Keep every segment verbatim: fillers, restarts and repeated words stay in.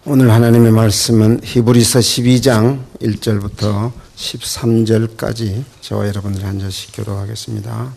오늘 하나님의 말씀은 히브리서 십이 장 일 절부터 십삼 절까지 저와 여러분들 한 절씩 교독하겠습니다.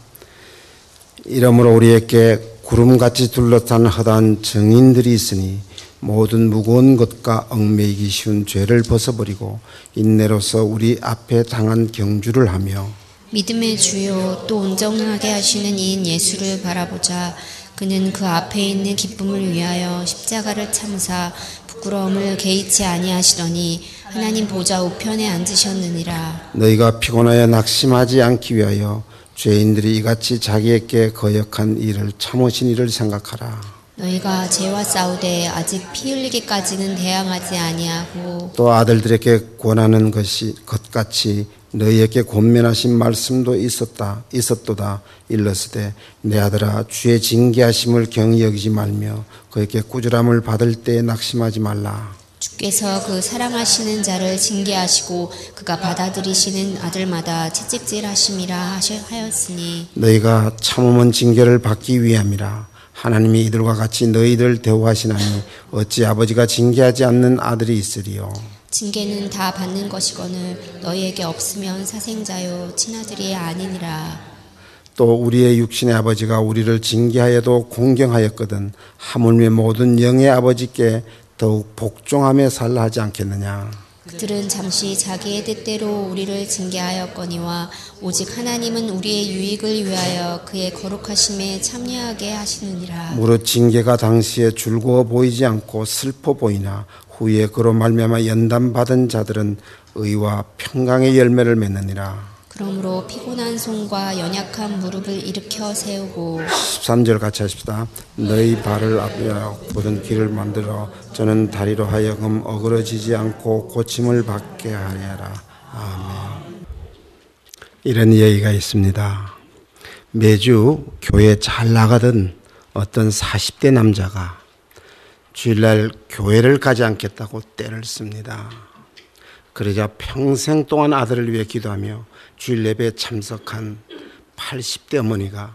이러므로 우리에게 구름같이 둘러싼 허다한 증인들이 있으니 모든 무거운 것과 얽매이기 쉬운 죄를 벗어버리고 인내로서 우리 앞에 당한 경주를 하며 믿음의 주요 또 온전하게 하시는 이인 예수를 바라보자. 그는 그 앞에 있는 기쁨을 위하여 십자가를 참으사 부끄러움을 개의치 아니하시더니 하나님 보좌 우편에 앉으셨느니라. 너희가 피곤하여 낙심하지 않기 위하여 죄인들이 이같이 자기에게 거역한 일을 참으신 이를 생각하라. 너희가 죄와 싸우되 아직 피 흘리기까지는 대항하지 아니하고 또 아들들에게 권하는 것이 것같이 너희에게 권면하신 말씀도 있었다 있었도다. 일렀으되 내 아들아 주의 징계하심을 경히 여기지 말며 그에게 꾸지람을 받을 때에 낙심하지 말라. 주께서 그 사랑하시는 자를 징계하시고 그가 받아들이시는 아들마다 채찍질하심이라 하였으니 너희가 참음은 징계를 받기 위함이라. 하나님이 이들과 같이 너희들 대우하시나니 어찌 아버지가 징계하지 않는 아들이 있으리요. 징계는 다 받는 것이거늘 너희에게 없으면 사생자요 친아들이 아니니라. 또 우리의 육신의 아버지가 우리를 징계하여도 공경하였거든 하물며 모든 영의 아버지께 더욱 복종하며 살라 하지 않겠느냐. 그들은 잠시 자기의 뜻대로 우리를 징계하였거니와 오직 하나님은 우리의 유익을 위하여 그의 거룩하심에 참여하게 하시느니라. 무릇 징계가 당시에 즐거워 보이지 않고 슬퍼 보이나 후에 그로 말미암아 연단받은 자들은 의와 평강의 열매를 맺느니라. 그러므로 피곤한 손과 연약한 무릎을 일으켜 세우고 십삼 절 같이 하십시다. 너희 발을 앞이하여 모든 길을 만들어 저는 다리로 하여금 어그러지지 않고 고침을 받게 하리라. 아멘. 이런 얘기가 있습니다. 매주 교회 잘 나가던 어떤 사십 대 남자가 주일날 교회를 가지 않겠다고 떼를 씁니다. 그러자 평생 동안 아들을 위해 기도하며 주일 예배에 참석한 팔십 대 어머니가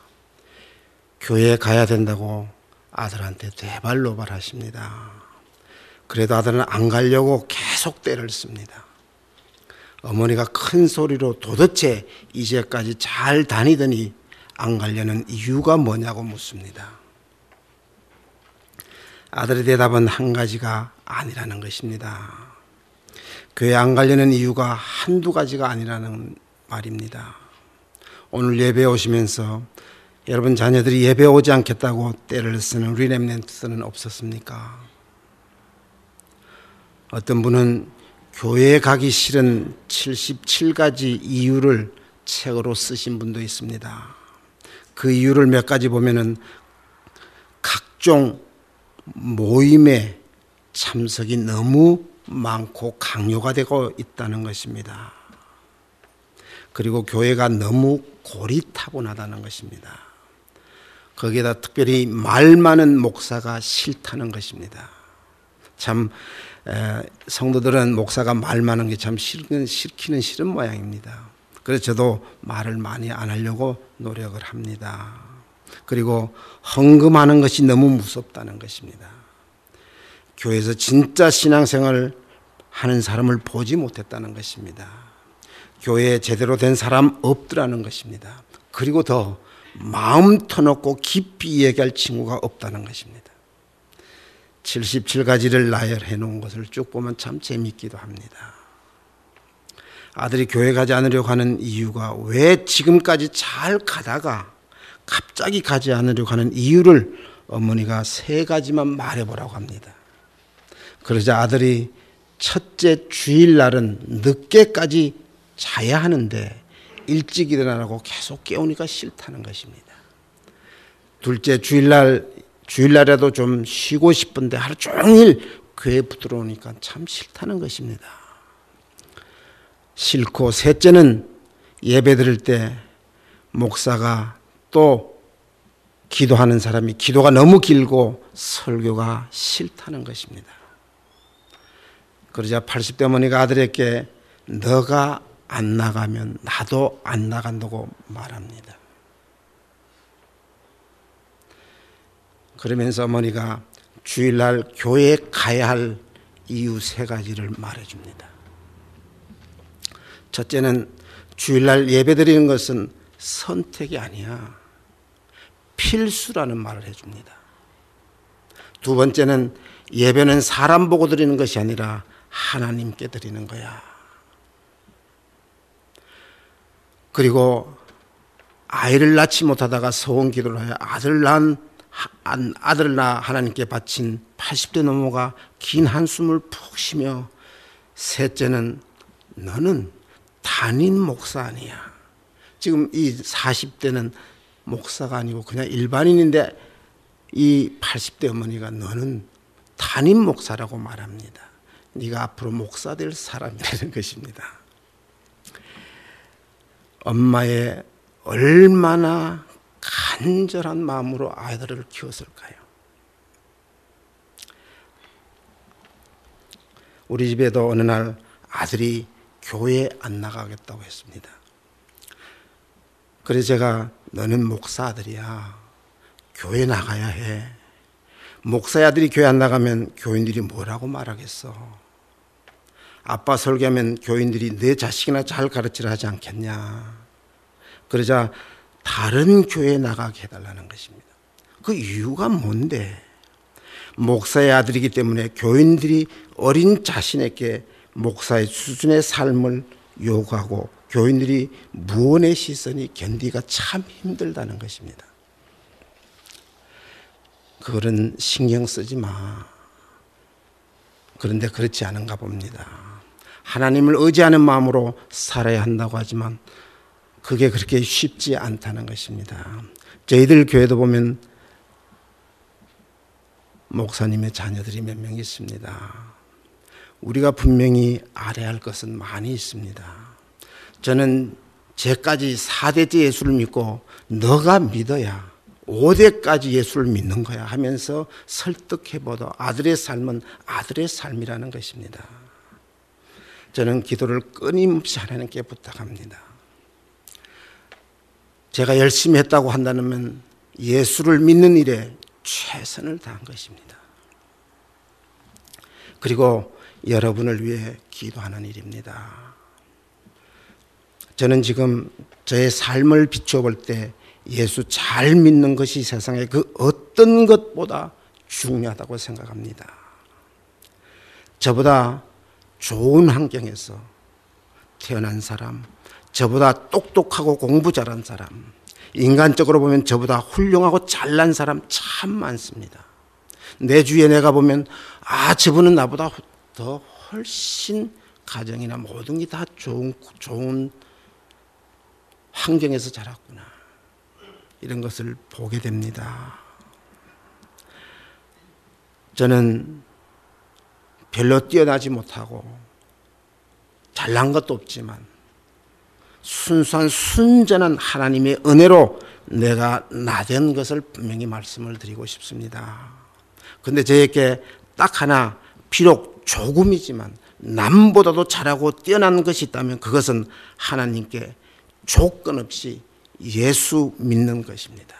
교회에 가야 된다고 아들한테 대발노발하십니다. 그래도 아들은 안 가려고 계속 떼를 씁니다. 어머니가 큰 소리로 도대체 이제까지 잘 다니더니 안 가려는 이유가 뭐냐고 묻습니다. 아들의 대답은 한 가지가 아니라는 것입니다. 교회 안 가려는 이유가 한두 가지가 아니라는 말입니다. 오늘 예배에 오시면서 여러분 자녀들이 예배 오지 않겠다고 떼를 쓰는 리렘넌트는 없었습니까? 어떤 분은 교회에 가기 싫은 칠십칠 가지 이유를 책으로 쓰신 분도 있습니다. 그 이유를 몇 가지 보면은 각종 모임에 참석이 너무 많고 강요가 되고 있다는 것입니다. 그리고 교회가 너무 고리타분하다는 것입니다. 거기에다 특별히 말 많은 목사가 싫다는 것입니다. 참 에, 성도들은 목사가 말 많은 게 참 싫기는, 싫기는 싫은 모양입니다. 그래서 저도 말을 많이 안 하려고 노력을 합니다. 그리고 헌금하는 것이 너무 무섭다는 것입니다. 교회에서 진짜 신앙생활을 하는 사람을 보지 못했다는 것입니다. 교회에 제대로 된 사람 없더라는 것입니다. 그리고 더 마음 터놓고 깊이 얘기할 친구가 없다는 것입니다. 칠십칠 가지를 나열해 놓은 것을 쭉 보면 참 재미있기도 합니다. 아들이 교회 가지 않으려고 하는 이유가 왜 지금까지 잘 가다가 갑자기 가지 않으려고 하는 이유를 어머니가 세 가지만 말해보라고 합니다. 그러자 아들이 첫째 주일날은 늦게까지 자야 하는데 일찍 일어나라고 계속 깨우니까 싫다는 것입니다. 둘째 주일날, 주일날에도 좀 쉬고 싶은데 하루 종일 교회에 들어오니까 참 싫다는 것입니다. 싫고 셋째는 예배 드릴 때 목사가 또 기도하는 사람이 기도가 너무 길고 설교가 싫다는 것입니다. 그러자 팔십 대 어머니가 아들에게 너가 안 나가면 나도 안 나간다고 말합니다. 그러면서 어머니가 주일날 교회에 가야 할 이유 세 가지를 말해줍니다. 첫째는 주일날 예배드리는 것은 선택이 아니야, 필수라는 말을 해줍니다. 두 번째는 예배는 사람 보고 드리는 것이 아니라 하나님께 드리는 거야. 그리고 아이를 낳지 못하다가 소원 기도를 하여 아들 낳은 아들을 낳아 하나님께 바친 팔십 대 노모가 긴 한숨을 푹 쉬며, 셋째는 너는 담임 목사 아니야. 지금 이 사십 대는 목사가 아니고 그냥 일반인인데 이 팔십 대 어머니가 너는 담임 목사라고 말합니다. 네가 앞으로 목사 될 사람이라는 것입니다. 엄마의 얼마나 간절한 마음으로 아이들을 키웠을까요? 우리 집에도 어느 날 아들이 교회에 안 나가겠다고 했습니다. 그래서 제가 너는 목사 아들이야, 교회 나가야 해. 목사의 아들이 교회 안 나가면 교인들이 뭐라고 말하겠어. 아빠 설교하면 교인들이 내 자식이나 잘 가르치라 하지 않겠냐. 그러자 다른 교회에 나가게 해달라는 것입니다. 그 이유가 뭔데? 목사의 아들이기 때문에 교인들이 어린 자신에게 목사의 수준의 삶을 요구하고 교인들이 무언의 시선이 견디기가 참 힘들다는 것입니다. 그거는 신경 쓰지 마. 그런데 그렇지 않은가 봅니다. 하나님을 의지하는 마음으로 살아야 한다고 하지만 그게 그렇게 쉽지 않다는 것입니다. 저희들 교회도 보면 목사님의 자녀들이 몇 명 있습니다. 우리가 분명히 알아야 할 것은 많이 있습니다. 저는 제까지 사 대째 예수를 믿고 너가 믿어야 오 대까지 예수를 믿는 거야 하면서 설득해보도 아들의 삶은 아들의 삶이라는 것입니다. 저는 기도를 끊임없이 하나님께 부탁합니다. 제가 열심히 했다고 한다면 예수를 믿는 일에 최선을 다한 것입니다. 그리고 여러분을 위해 기도하는 일입니다. 저는 지금 저의 삶을 비추어 볼 때 예수 잘 믿는 것이 세상의 그 어떤 것보다 중요하다고 생각합니다. 저보다 좋은 환경에서 태어난 사람, 저보다 똑똑하고 공부 잘한 사람, 인간적으로 보면 저보다 훌륭하고 잘난 사람 참 많습니다. 내 주위에 내가 보면 아 저분은 나보다 더 훨씬 가정이나 모든 게 다 좋은, 좋은 환경에서 자랐구나, 이런 것을 보게 됩니다. 저는 별로 뛰어나지 못하고 잘난 것도 없지만 순수한 순전한 하나님의 은혜로 내가 나된 것을 분명히 말씀을 드리고 싶습니다. 그런데 저에게 딱 하나 비록 조금이지만 남보다도 잘하고 뛰어난 것이 있다면 그것은 하나님께 조건 없이 예수 믿는 것입니다.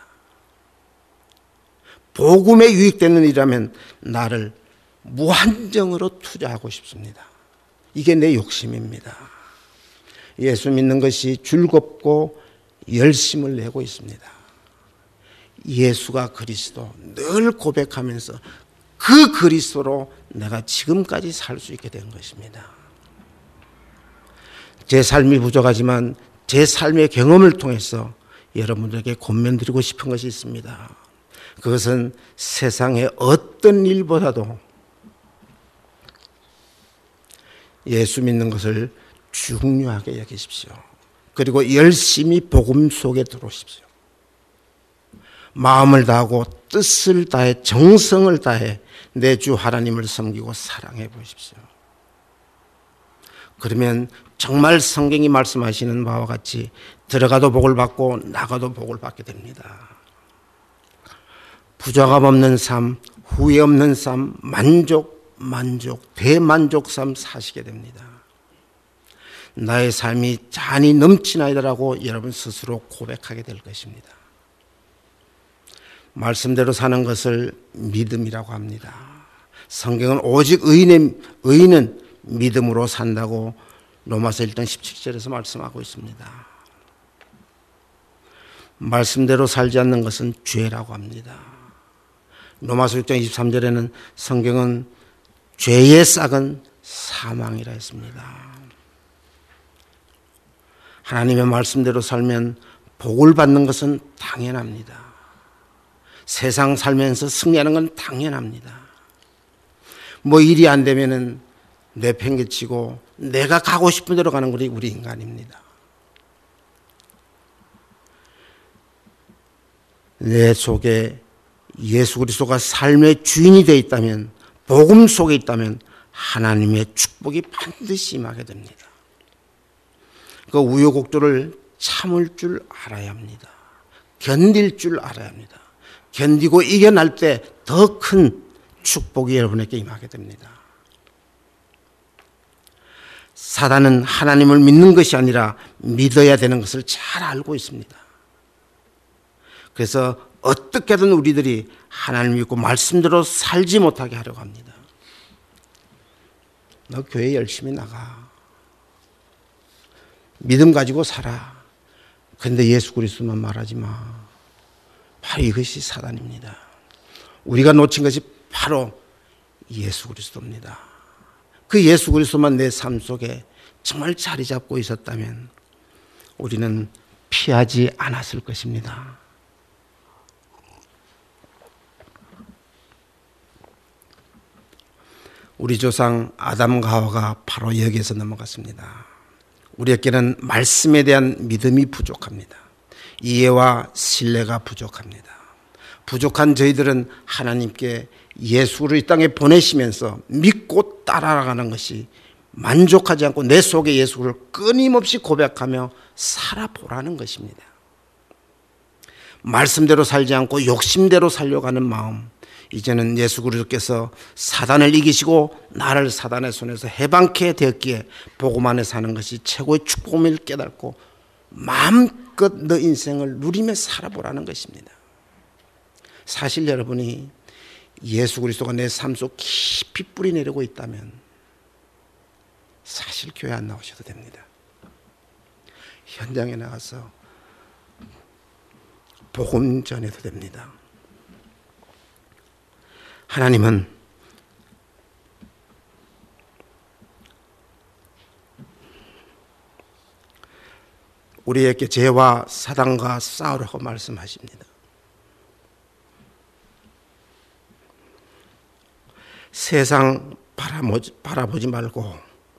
복음에 유익되는 일이라면 나를 무한정으로 투자하고 싶습니다. 이게 내 욕심입니다. 예수 믿는 것이 즐겁고 열심을 내고 있습니다. 예수가 그리스도 늘 고백하면서 그 그리스도로 내가 지금까지 살 수 있게 된 것입니다. 제 삶이 부족하지만 제 삶의 경험을 통해서 여러분들에게 권면드리고 싶은 것이 있습니다. 그것은 세상의 어떤 일보다도 예수 믿는 것을 중요하게 여기십시오. 그리고 열심히 복음 속에 들어오십시오. 마음을 다하고 뜻을 다해 정성을 다해 내 주 하나님을 섬기고 사랑해 보십시오. 그러면 정말 성경이 말씀하시는 바와 같이 들어가도 복을 받고 나가도 복을 받게 됩니다. 부족함 없는 삶, 후회 없는 삶, 만족, 만족, 대만족 삶 사시게 됩니다. 나의 삶이 잔이 넘치나이다라고 여러분 스스로 고백하게 될 것입니다. 말씀대로 사는 것을 믿음이라고 합니다. 성경은 오직 의인의, 의인은 믿음으로 산다고 로마서 일 장 십칠 절에서 말씀하고 있습니다. 말씀대로 살지 않는 것은 죄라고 합니다. 로마서 육 장 이십삼 절에는 성경은 죄의 싹은 사망이라 했습니다. 하나님의 말씀대로 살면 복을 받는 것은 당연합니다. 세상 살면서 승리하는 건 당연합니다. 뭐 일이 안 되면은 내팽개치고 내가 가고 싶은 대로 가는 것이 우리 인간입니다. 내 속에 예수 그리스도가 삶의 주인이 되어 있다면, 복음 속에 있다면 하나님의 축복이 반드시 임하게 됩니다. 그 우여곡절을 참을 줄 알아야 합니다. 견딜 줄 알아야 합니다. 견디고 이겨낼 때 더 큰 축복이 여러분에게 임하게 됩니다. 사단은 하나님을 믿는 것이 아니라 믿어야 되는 것을 잘 알고 있습니다. 그래서 어떻게든 우리들이 하나님 믿고 말씀대로 살지 못하게 하려고 합니다. 너 교회 열심히 나가. 믿음 가지고 살아. 그런데 예수 그리스도만 말하지 마. 바로 이것이 사단입니다. 우리가 놓친 것이 바로 예수 그리스도입니다. 그 예수 그리스도만 내 삶 속에 정말 자리 잡고 있었다면 우리는 피하지 않았을 것입니다. 우리 조상 아담과 하와가 바로 여기에서 넘어갔습니다. 우리에게는 말씀에 대한 믿음이 부족합니다. 이해와 신뢰가 부족합니다. 부족한 저희들은 하나님께 예수를 이 땅에 보내시면서 믿고 따라가는 것이 만족하지 않고 내 속에 예수를 끊임없이 고백하며 살아보라는 것입니다. 말씀대로 살지 않고 욕심대로 살려고 하는 마음, 이제는 예수 그리스도께서 사단을 이기시고 나를 사단의 손에서 해방케 되었기에 복음 안에 사는 것이 최고의 축복임을 깨닫고 마음껏 너 인생을 누리며 살아보라는 것입니다. 사실 여러분이 예수 그리스도가 내 삶 속 깊이 뿌리 내리고 있다면 사실 교회 안 나오셔도 됩니다. 현장에 나가서 복음 전해도 됩니다. 하나님은 우리에게 죄와 사단과 싸우라고 말씀하십니다. 세상 바라보지, 바라보지 말고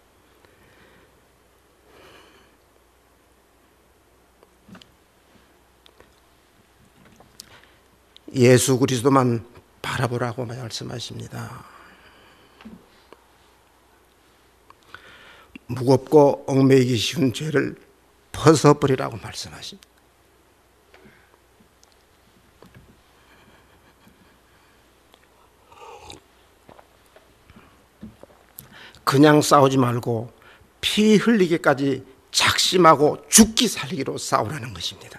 예수 그리스도만 바라보라고 말씀하십니다. 무겁고 얽매이기 쉬운 죄를 벗어버리라고 말씀하십니다. 그냥 싸우지 말고 피 흘리기까지 작심하고 죽기 살기로 싸우라는 것입니다.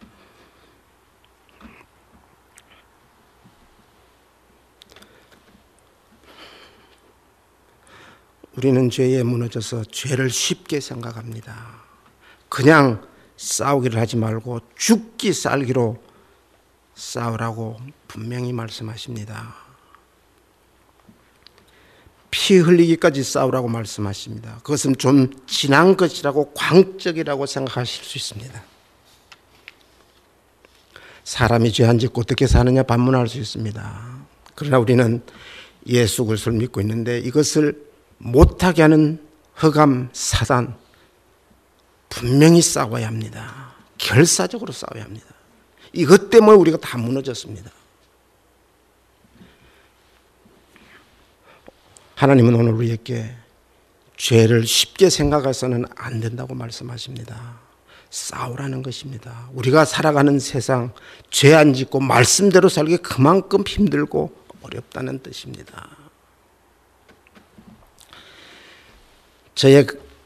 우리는 죄에 무너져서 죄를 쉽게 생각합니다. 그냥 싸우기를 하지 말고 죽기 살기로 싸우라고 분명히 말씀하십니다. 피 흘리기까지 싸우라고 말씀하십니다. 그것은 좀 지난 것이라고 광적이라고 생각하실 수 있습니다. 사람이 죄 안 짓고 어떻게 사느냐 반문할 수 있습니다. 그러나 우리는 예수 그리스도를 믿고 있는데 이것을 못하게 하는 흑암 사단 분명히 싸워야 합니다. 결사적으로 싸워야 합니다. 이것 때문에 우리가 다 무너졌습니다. 하나님은 오늘 우리에게 죄를 쉽게 생각해서는 안 된다고 말씀하십니다. 싸우라는 것입니다. 우리가 살아가는 세상 죄 안 짓고 말씀대로 살기 그만큼 힘들고 어렵다는 뜻입니다. 저의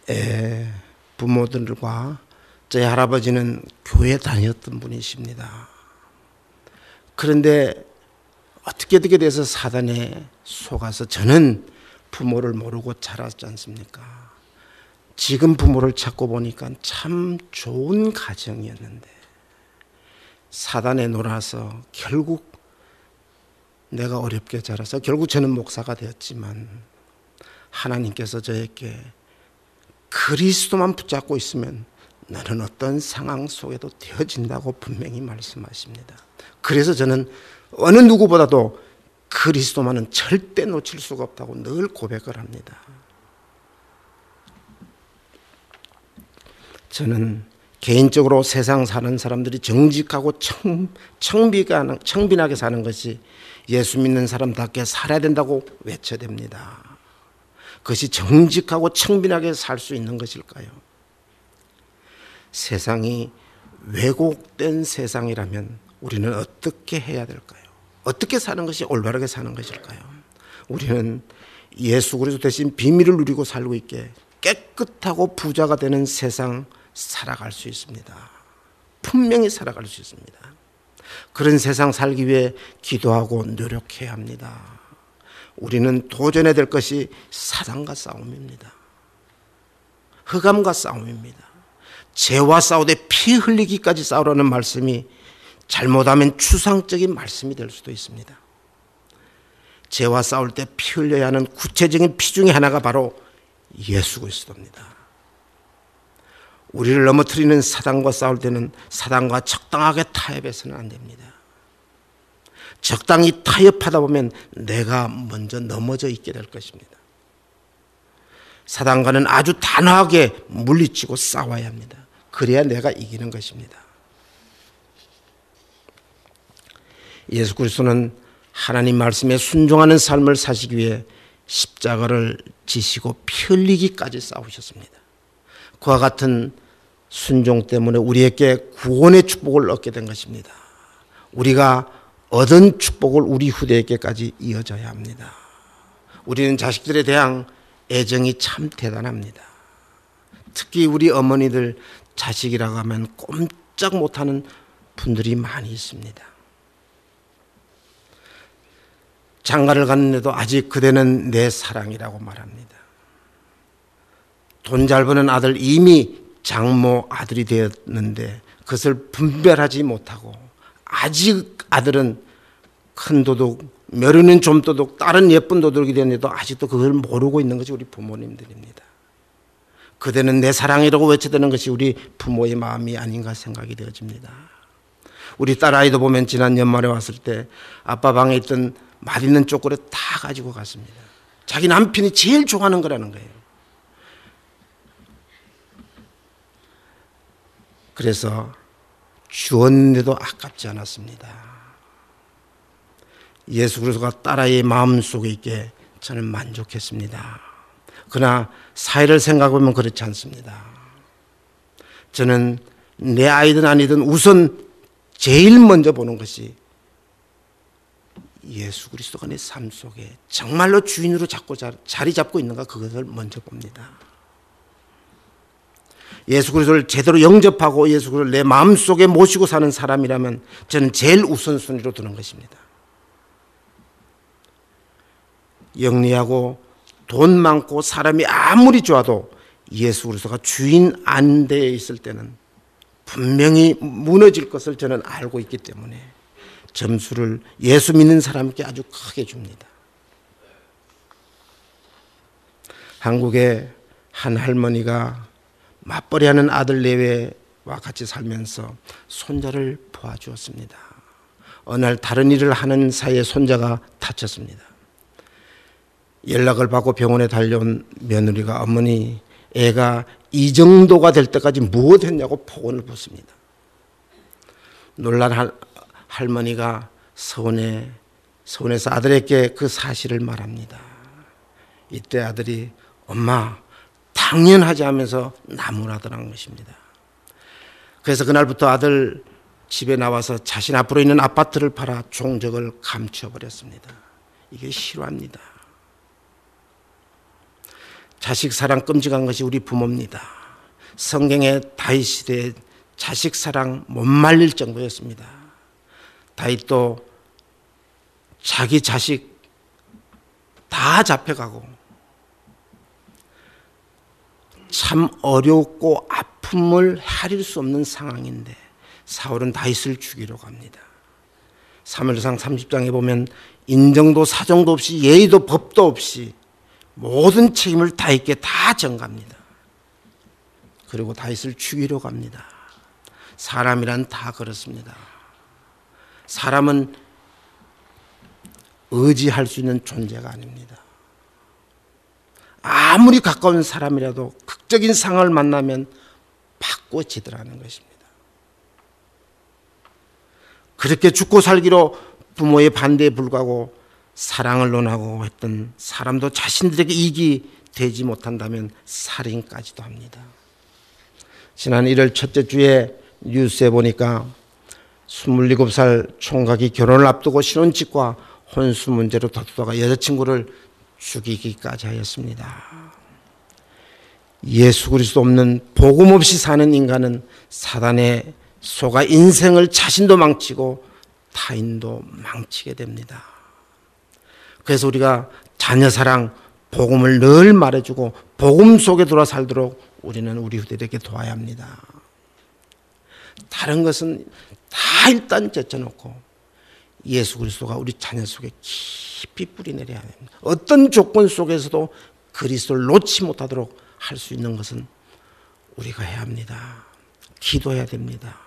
부모들과 저희 할아버지는 교회 다녔던 분이십니다. 그런데 어떻게 어떻게 돼서 사단에 속아서 저는 부모를 모르고 자랐지 않습니까? 지금 부모를 찾고 보니까 참 좋은 가정이었는데 사단에 놀아서 결국 내가 어렵게 자라서 결국 저는 목사가 되었지만 하나님께서 저에게 그리스도만 붙잡고 있으면 너는 어떤 상황 속에도 되어진다고 분명히 말씀하십니다. 그래서 저는 어느 누구보다도 그리스도만은 절대 놓칠 수가 없다고 늘 고백을 합니다. 저는 개인적으로 세상 사는 사람들이 정직하고 청, 청비가, 청빈하게 사는 것이 예수 믿는 사람답게 살아야 된다고 외쳐댑니다. 그것이 정직하고 청빈하게 살 수 있는 것일까요? 세상이 왜곡된 세상이라면 우리는 어떻게 해야 될까요? 어떻게 사는 것이 올바르게 사는 것일까요? 우리는 예수 그리스도 대신 비밀을 누리고 살고 있게 깨끗하고 부자가 되는 세상 살아갈 수 있습니다. 분명히 살아갈 수 있습니다. 그런 세상 살기 위해 기도하고 노력해야 합니다. 우리는 도전해야 될 것이 사단과 싸움입니다. 흑암과 싸움입니다. 죄와 싸우되 피 흘리기까지 싸우라는 말씀이 잘못하면 추상적인 말씀이 될 수도 있습니다. 죄와 싸울 때 피 흘려야 하는 구체적인 피 중에 하나가 바로 예수 그리스도입니다. 우리를 넘어뜨리는 사단과 싸울 때는 사단과 적당하게 타협해서는 안 됩니다. 적당히 타협하다 보면 내가 먼저 넘어져 있게 될 것입니다. 사단과는 아주 단호하게 물리치고 싸워야 합니다. 그래야 내가 이기는 것입니다. 예수 그리스도는 하나님 말씀에 순종하는 삶을 사시기 위해 십자가를 지시고 피 흘리기까지 싸우셨습니다. 그와 같은 순종 때문에 우리에게 구원의 축복을 얻게 된 것입니다. 우리가 얻은 축복을 우리 후대에게까지 이어져야 합니다. 우리는 자식들에 대한 애정이 참 대단합니다. 특히 우리 어머니들 자식이라고 하면 꼼짝 못하는 분들이 많이 있습니다. 장가를 갔는데도 아직 그대는 내 사랑이라고 말합니다. 돈 잘 버는 아들 이미 장모 아들이 되었는데 그것을 분별하지 못하고 아직 아들은 큰 도둑, 며느리는 좀 도둑, 딸은 예쁜 도둑이 되었는데도 아직도 그걸 모르고 있는 것이 우리 부모님들입니다. 그대는 내 사랑이라고 외쳐대는 것이 우리 부모의 마음이 아닌가 생각이 되어집니다. 우리 딸아이도 보면 지난 연말에 왔을 때 아빠 방에 있던 맛있는 초콜릿 다 가지고 갔습니다. 자기 남편이 제일 좋아하는 거라는 거예요. 그래서 주었는데도 아깝지 않았습니다. 예수 그리스도가 딸아이의 마음속에 있게 저는 만족했습니다. 그러나 사회를 생각해보면 그렇지 않습니다. 저는 내 아이든 아니든 우선 제일 먼저 보는 것이 예수 그리스도가 내 삶 속에 정말로 주인으로 잡고 자리 잡고 있는가 그것을 먼저 봅니다. 예수 그리스도를 제대로 영접하고 예수 그리스도를 내 마음속에 모시고 사는 사람이라면 저는 제일 우선순위로 두는 것입니다. 영리하고 돈 많고 사람이 아무리 좋아도 예수 그리스도가 주인 안 되어 있을 때는 분명히 무너질 것을 저는 알고 있기 때문에 점수를 예수 믿는 사람께 아주 크게 줍니다. 한국의 한 할머니가 맞벌이하는 아들 내외와 같이 살면서 손자를 보아주었습니다. 어느 날 다른 일을 하는 사이에 손자가 다쳤습니다. 연락을 받고 병원에 달려온 며느리가 어머니 애가 이 정도가 될 때까지 무엇 했냐고 폭언을 붙습니다. 놀란 할, 할머니가 서운해, 서운해서 아들에게 그 사실을 말합니다. 이때 아들이 엄마 당연하지 하면서 나무라더라는 것입니다. 그래서 그날부터 아들 집에 나와서 자신 앞으로 있는 아파트를 팔아 종적을 감춰버렸습니다. 이게 실화입니다. 자식 사랑 끔찍한 것이 우리 부모입니다. 성경의 다윗 시대에 자식 사랑 못 말릴 정도였습니다. 다윗도 자기 자식 다 잡혀가고 참 어렵고 아픔을 헤아릴 수 없는 상황인데 사울은 다윗을 죽이러 갑니다. 사무엘상 삼십 장에 보면 인정도 사정도 없이 예의도 법도 없이 모든 책임을 다윗께 다 전갑니다. 그리고 다윗을 죽이러 갑니다. 사람이란 다 그렇습니다. 사람은 의지할 수 있는 존재가 아닙니다. 아무리 가까운 사람이라도 극적인 상황을 만나면 바꿔지더라는 것입니다. 그렇게 죽고 살기로 부모의 반대에 불구하고 사랑을 논하고 했던 사람도 자신들에게 이익이 되지 못한다면 살인까지도 합니다. 지난 일월 첫째 주에 뉴스에 보니까 스물일곱 살 총각이 결혼을 앞두고 신혼집과 혼수 문제로 다투다가 여자친구를 죽이기까지 하였습니다. 예수 그리스도 없는 복음 없이 사는 인간은 사단의 속아 인생을 자신도 망치고 타인도 망치게 됩니다. 그래서 우리가 자녀 사랑, 복음을 늘 말해주고 복음 속에 들어 살도록 우리는 우리 후대들에게 도와야 합니다. 다른 것은 다 일단 제쳐놓고 예수 그리스도가 우리 자녀 속에 깊이 뿌리내려야 합니다. 어떤 조건 속에서도 그리스도를 놓지 못하도록 할 수 있는 것은 우리가 해야 합니다. 기도해야 됩니다.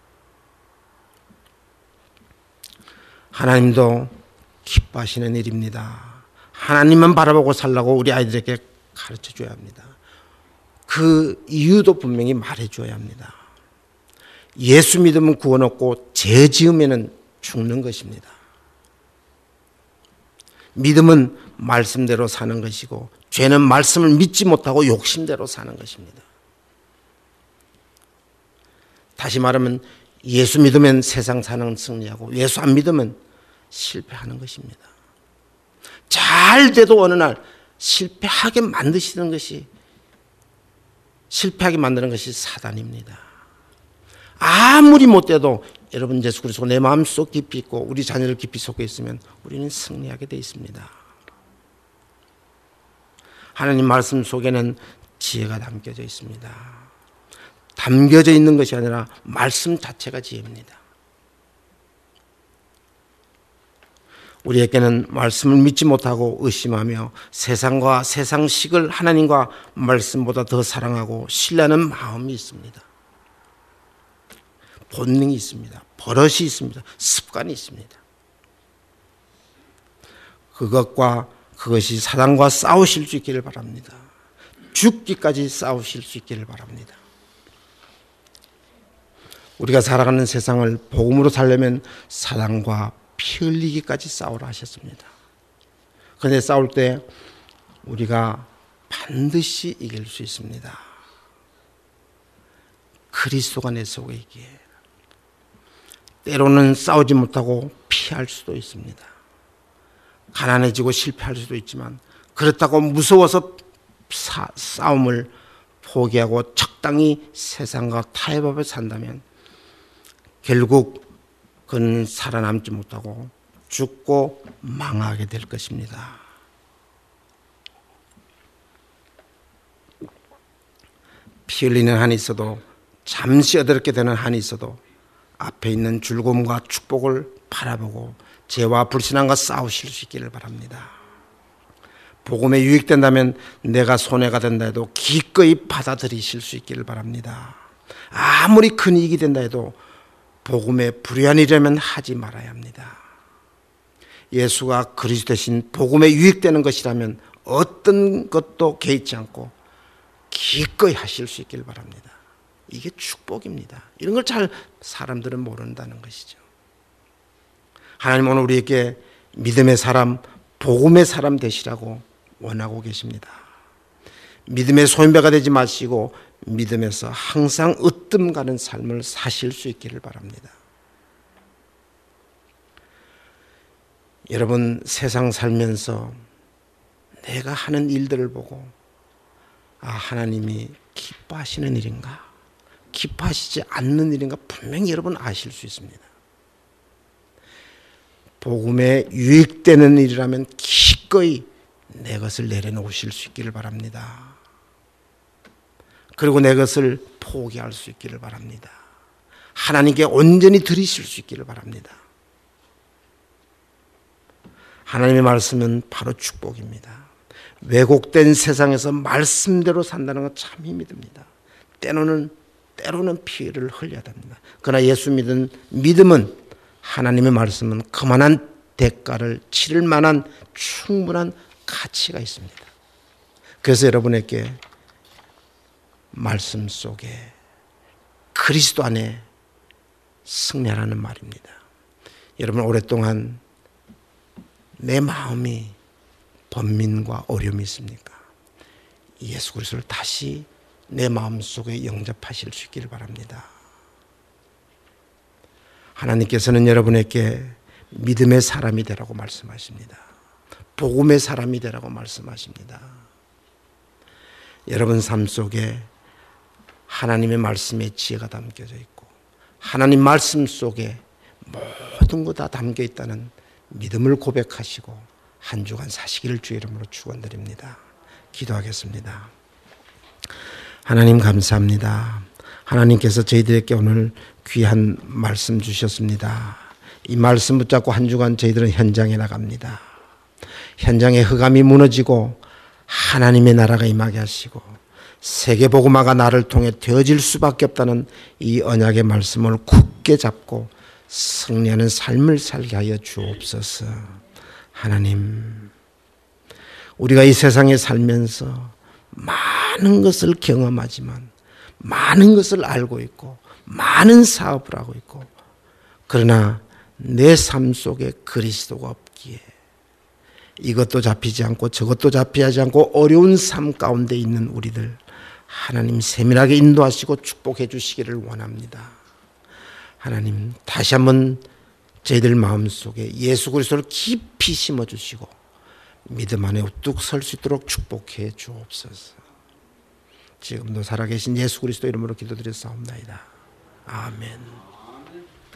하나님도 기뻐하시는 일입니다. 하나님만 바라보고 살라고 우리 아이들에게 가르쳐줘야 합니다. 그 이유도 분명히 말해줘야 합니다. 예수 믿으면 구원 얻고 죄 지으면 죽는 것입니다. 믿음은 말씀대로 사는 것이고 죄는 말씀을 믿지 못하고 욕심대로 사는 것입니다. 다시 말하면 예수 믿으면 세상 사는 승리하고 예수 안 믿으면 실패하는 것입니다. 잘 돼도 어느 날 실패하게 만드시는 것이 실패하게 만드는 것이 사단입니다. 아무리 못돼도 여러분 예수 그리스도 내 마음속 깊이 있고 우리 자녀들 깊이 속에 있으면 우리는 승리하게 되어 있습니다. 하나님 말씀 속에는 지혜가 담겨져 있습니다. 담겨져 있는 것이 아니라 말씀 자체가 지혜입니다. 우리에게는 말씀을 믿지 못하고 의심하며 세상과 세상식을 하나님과 말씀보다 더 사랑하고 신뢰하는 마음이 있습니다. 본능이 있습니다. 버릇이 있습니다. 습관이 있습니다. 그것과 그것이 사단과 싸우실 수 있기를 바랍니다. 죽기까지 싸우실 수 있기를 바랍니다. 우리가 살아가는 세상을 복음으로 살려면 사단과 피 흘리기까지 싸우라 하셨습니다. 그런데 싸울 때 우리가 반드시 이길 수 있습니다. 그리스도가 내 속에 있기에 때로는 싸우지 못하고 피할 수도 있습니다. 가난해지고 실패할 수도 있지만 그렇다고 무서워서 사, 싸움을 포기하고 적당히 세상과 타협 앞에 산다면 결국 그는 살아남지 못하고 죽고 망하게 될 것입니다. 피 흘리는 한이 있어도 잠시 어렵게 되는 한이 있어도 앞에 있는 즐거움과 축복을 바라보고 죄와 불신앙과 싸우실 수 있기를 바랍니다. 복음에 유익된다면 내가 손해가 된다 해도 기꺼이 받아들이실 수 있기를 바랍니다. 아무리 큰 이익이 된다 해도 복음에 불의한이라면 하지 말아야 합니다. 예수가 그리스도 대신 복음에 유익되는 것이라면 어떤 것도 개의치 않고 기꺼이 하실 수 있기를 바랍니다. 이게 축복입니다. 이런 걸 잘 사람들은 모른다는 것이죠. 하나님 오늘 우리에게 믿음의 사람, 복음의 사람 되시라고 원하고 계십니다. 믿음의 소인배가 되지 마시고 믿음에서 항상 으뜸 가는 삶을 사실 수 있기를 바랍니다. 여러분 세상 살면서 내가 하는 일들을 보고 아 하나님이 기뻐하시는 일인가 기뻐하시지 않는 일인가 분명히 여러분 아실 수 있습니다. 복음에 유익되는 일이라면 기꺼이 내 것을 내려놓으실 수 있기를 바랍니다. 그리고 내 것을 포기할 수 있기를 바랍니다. 하나님께 온전히 드리실 수 있기를 바랍니다. 하나님의 말씀은 바로 축복입니다. 왜곡된 세상에서 말씀대로 산다는 건 참 힘이 듭니다. 때로는 때로는 피를 흘려야 됩니다. 그러나 예수 믿은 믿음은 하나님의 말씀은 그만한 대가를 치를 만한 충분한 가치가 있습니다. 그래서 여러분에게 말씀 속에 그리스도 안에 승리하라는 말입니다. 여러분 오랫동안 내 마음이 번민과 어려움이 있습니까? 예수 그리스도를 다시 내 마음속에 영접하실 수 있기를 바랍니다. 하나님께서는 여러분에게 믿음의 사람이 되라고 말씀하십니다. 복음의 사람이 되라고 말씀하십니다. 여러분 삶 속에 하나님의 말씀의 지혜가 담겨져 있고 하나님 말씀 속에 모든 것 다 담겨 있다는 믿음을 고백하시고 한 주간 사시기를 주의 이름으로 축원드립니다. 기도하겠습니다. 하나님 감사합니다. 하나님께서 저희들에게 오늘 귀한 말씀 주셨습니다. 이 말씀 붙잡고 한 주간 저희들은 현장에 나갑니다. 현장에 흑암이 무너지고 하나님의 나라가 임하게 하시고 세계복음화가 나를 통해 되어질 수밖에 없다는 이 언약의 말씀을 굳게 잡고 승리하는 삶을 살게 하여 주옵소서. 하나님, 우리가 이 세상에 살면서 많은 것을 경험하지만 많은 것을 알고 있고 많은 사업을 하고 있고 그러나 내 삶 속에 그리스도가 없기에 이것도 잡히지 않고 저것도 잡히지 않고 어려운 삶 가운데 있는 우리들 하나님 세밀하게 인도하시고 축복해 주시기를 원합니다. 하나님 다시 한번 저희들 마음속에 예수 그리스도를 깊이 심어주시고 믿음 안에 우뚝 설 수 있도록 축복해 주옵소서. 지금도 살아계신 예수 그리스도 이름으로 기도드렸사옵나이다. 아멘.